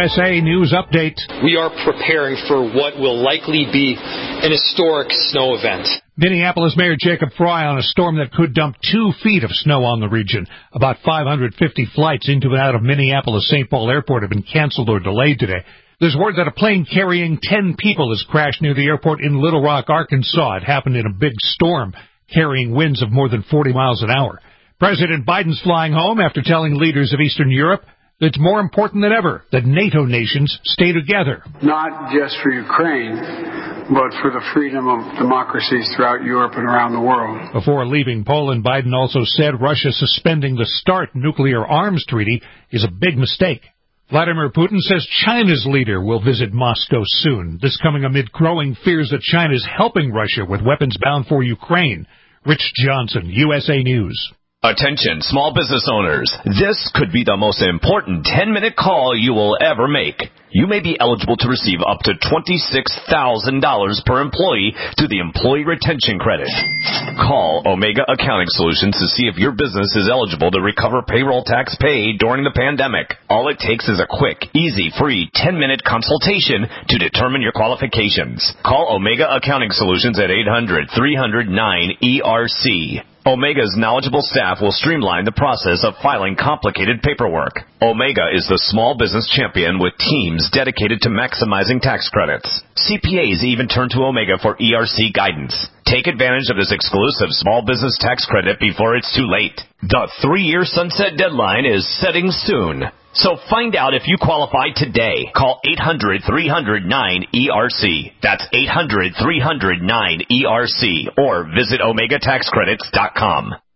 USA News Update. We are preparing for what will likely be an historic snow event. Minneapolis Mayor Jacob Fry on a storm that could dump 2 feet of snow on the region. About 550 flights into and out of Minneapolis-St. Paul Airport have been canceled or delayed today. There's word that a plane carrying 10 people has crashed near the airport in Little Rock, Arkansas. It happened in a big storm, carrying winds of more than 40 miles an hour. President Biden's flying home after telling leaders of Eastern Europe that it's more important than ever that NATO nations stay together. Not just for Ukraine, but for the freedom of democracies throughout Europe and around the world. Before leaving Poland, Biden also said Russia suspending the START nuclear arms treaty is a big mistake. Vladimir Putin says China's leader will visit Moscow soon. This coming amid growing fears that China is helping Russia with weapons bound for Ukraine. Rich Johnson, USA News. Attention, small business owners. This could be the most important 10-minute call you will ever make. You may be eligible to receive up to $26,000 per employee through the Employee Retention Credit. Call Omega Accounting Solutions to see if your business is eligible to recover payroll tax paid during the pandemic. All it takes is a quick, easy, free 10-minute consultation to determine your qualifications. Call Omega Accounting Solutions at 800-300-9ERC. Omega's knowledgeable staff will streamline the process of filing complicated paperwork. Omega is the small business champion with teams dedicated to maximizing tax credits. CPAs even turn to Omega for ERC guidance. Take advantage of this exclusive small business tax credit before it's too late. The 3-year sunset deadline is setting soon. So find out if you qualify today. Call 800-300-9ERC. That's 800-300-9ERC. Or visit OmegaTaxCredits.com.